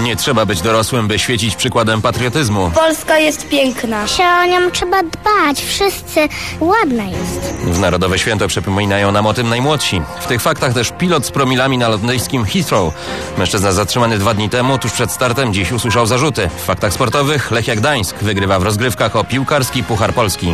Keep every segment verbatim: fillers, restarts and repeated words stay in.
Nie trzeba być dorosłym, by świecić przykładem patriotyzmu. Polska jest piękna. Się o nią trzeba dbać. Wszyscy. Ładna jest. W Narodowe Święto przypominają nam o tym najmłodsi. W tych faktach też pilot z promilami na lotniskiem Heathrow. Mężczyzna zatrzymany dwa dni temu, tuż przed startem, dziś usłyszał zarzuty. W faktach sportowych Lechia Gdańsk wygrywa w rozgrywkach o piłkarski Puchar Polski.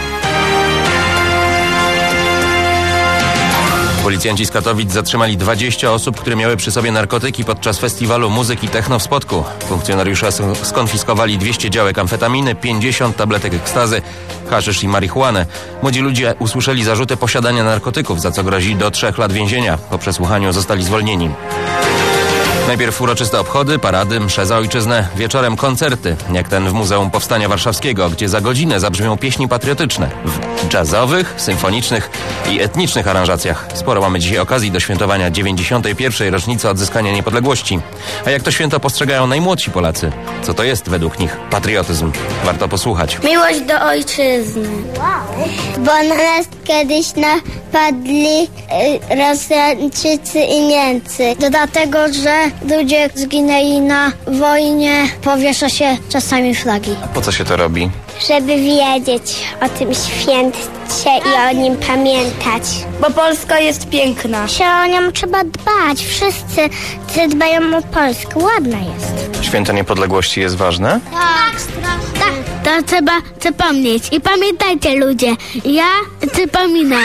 Policjanci z Katowic zatrzymali dwadzieścia osób, które miały przy sobie narkotyki podczas festiwalu muzyki techno w Spodku. Funkcjonariusze skonfiskowali dwieście działek amfetaminy, pięćdziesiąt tabletek ekstazy, haszysz i marihuanę. Młodzi ludzie usłyszeli zarzuty posiadania narkotyków, za co grozi do trzech lat więzienia. Po przesłuchaniu zostali zwolnieni. Najpierw uroczyste obchody, parady, msze za ojczyznę, wieczorem koncerty, jak ten w Muzeum Powstania Warszawskiego, gdzie za godzinę zabrzmią pieśni patriotyczne w jazzowych, symfonicznych i etnicznych aranżacjach. Sporo mamy dzisiaj okazji do świętowania dziewięćdziesiątej pierwszej rocznicy odzyskania niepodległości. A jak to święto postrzegają najmłodsi Polacy? Co to jest według nich patriotyzm? Warto posłuchać. Miłość do ojczyzny. Wow. Bo na nas kiedyś napadli y, Rosjańczycy i Niemcy. To dlatego, że ludzie zginęli na wojnie, powiesza się czasami flagi. A po co się to robi? Żeby wiedzieć o tym święcie i o nim pamiętać. Bo Polska jest piękna. Się o nią trzeba dbać. Wszyscy dbają o Polskę. Ładna jest. Święto niepodległości jest ważne? Tak, tak. To trzeba zapomnieć. I pamiętajcie, ludzie, ja przypominam.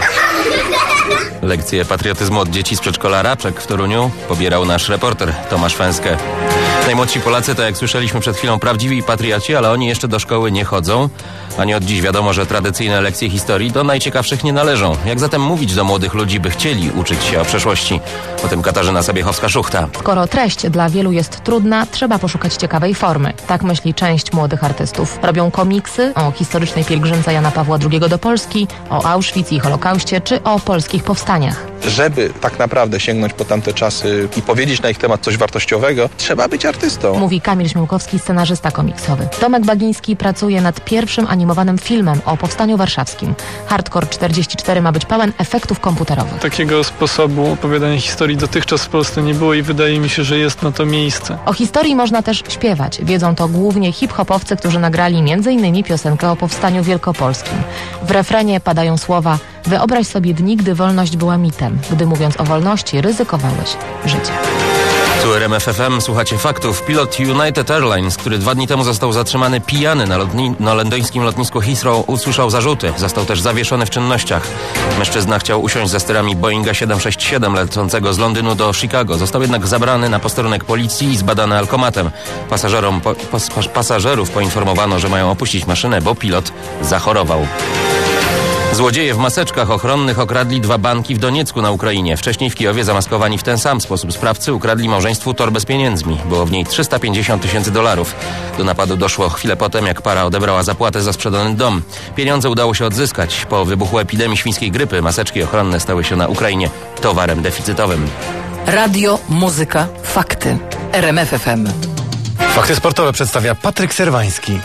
Lekcje patriotyzmu od dzieci z przedszkola Raczek w Toruniu pobierał nasz reporter Tomasz Fęskę. Najmłodsi Polacy to, jak słyszeliśmy przed chwilą, prawdziwi patrioci, ale oni jeszcze do szkoły nie chodzą. A nie od dziś wiadomo, że tradycyjne lekcje historii do najciekawszych nie należą. Jak zatem mówić do młodych ludzi, by chcieli uczyć się o przeszłości? O tym Katarzyna Sabiechowska-Szuchta. Skoro treść dla wielu jest trudna, trzeba poszukać ciekawej formy. Tak myśli część młodych artystów. Robią komiksy o historycznej pielgrzymce Jana Pawła drugiego do Polski, o Auschwitz i Holokauście, czy o polskich powstaniach. Żeby tak naprawdę sięgnąć po tamte czasy i powiedzieć na ich temat coś wartościowego, trzeba być artystą. Mówi Kamil Śmiałkowski, scenarzysta komiksowy. Tomek Bagiński pracuje nad pierwszym animowanym filmem o Powstaniu Warszawskim. Hardcore czterdzieści cztery ma być pełen efektów komputerowych. Takiego sposobu opowiadania historii dotychczas w Polsce nie było i wydaje mi się, że jest na to miejsce. O historii można też śpiewać. Wiedzą to głównie hip-hopowcy, którzy nagrali między innymi piosenkę o Powstaniu Wielkopolskim. W refrenie padają słowa: wyobraź sobie dni, gdy wolność była mitem. Gdy mówiąc o wolności, ryzykowałeś życie. Tu R M F F M, słuchacie faktów. Pilot United Airlines, który dwa dni temu został zatrzymany pijany na, lotni- na londyńskim lotnisku Heathrow, usłyszał zarzuty. Został też zawieszony w czynnościach. Mężczyzna chciał usiąść za sterami Boeinga siedem sześć siedem lecącego z Londynu do Chicago. Został jednak zabrany na posterunek policji i zbadany alkomatem. Pasażerom po- pas- pasażerów poinformowano, że mają opuścić maszynę, bo pilot zachorował. Złodzieje w maseczkach ochronnych okradli dwa banki w Doniecku na Ukrainie. Wcześniej w Kijowie, zamaskowani w ten sam sposób sprawcy, ukradli małżeństwu torbę z pieniędzmi. Było w niej trzysta pięćdziesiąt tysięcy dolarów. Do napadu doszło chwilę potem, jak para odebrała zapłatę za sprzedany dom. Pieniądze udało się odzyskać. Po wybuchu epidemii świńskiej grypy maseczki ochronne stały się na Ukrainie towarem deficytowym. Radio, muzyka, fakty. R M F F M. Fakty sportowe przedstawia Patryk Serwański.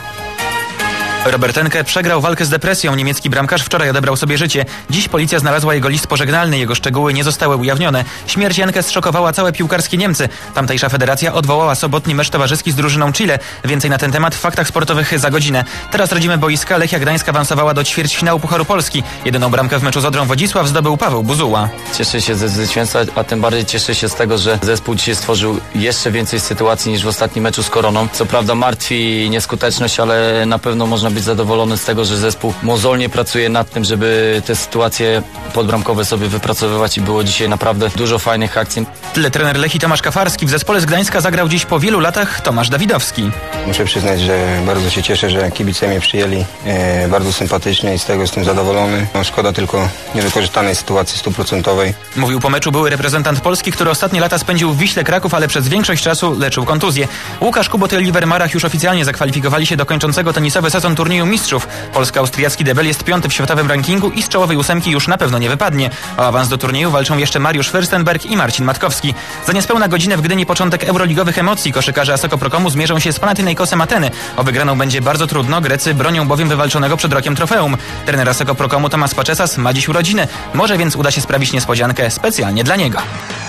Robert Enke przegrał walkę z depresją. Niemiecki bramkarz wczoraj odebrał sobie życie. Dziś policja znalazła jego list pożegnalny. Jego szczegóły nie zostały ujawnione. Śmierć Enke zszokowała całe piłkarskie Niemcy. Tamtejsza federacja odwołała sobotni mecz towarzyski z drużyną Chile. Więcej na ten temat w faktach sportowych za godzinę. Teraz rodzime boiska. Lechia Gdańsk awansowała do ćwierćfinału Pucharu Polski. Jedyną bramkę w meczu z Odrą Wodzisław zdobył Paweł Buzuła. Cieszę się ze zwycięstwa, a tym bardziej cieszę się z tego, że zespół dzisiaj stworzył jeszcze więcej sytuacji niż w ostatnim meczu z Koroną. Co prawda martwi nieskuteczność, ale na pewno można być zadowolony z tego, że zespół mozolnie pracuje nad tym, żeby te sytuacje podbramkowe sobie wypracowywać i było dzisiaj naprawdę dużo fajnych akcji. Tyle trener Lechii Tomasz Kafarski. W zespole z Gdańska zagrał dziś po wielu latach Tomasz Dawidowski. Muszę przyznać, że bardzo się cieszę, że kibice mnie przyjęli e, bardzo sympatycznie i z tego jestem zadowolony. No, szkoda tylko niewykorzystanej sytuacji stuprocentowej. Mówił po meczu były reprezentant Polski, który ostatnie lata spędził w Wiśle Kraków, ale przez większość czasu leczył kontuzję. Łukasz Kubot i Oliver Marach już oficjalnie zakwalifikowali się do kończącego tenisowy sezon turnieju mistrzów. Polsko-austriacki debel jest piąty w światowym rankingu i z czołowej ósemki już na pewno nie wypadnie. O awans do turnieju walczą jeszcze Mariusz Fürstenberg i Marcin Matkowski. Za niespełna godzinę w Gdyni początek euroligowych emocji. Koszykarze Asseco Procomu zmierzą się z Panathinaikosem Ateny. O wygraną będzie bardzo trudno. Grecy bronią bowiem wywalczonego przed rokiem trofeum. Trener Asseco Procomu Tomas Paczesas ma dziś urodziny. Może więc uda się sprawić niespodziankę specjalnie dla niego.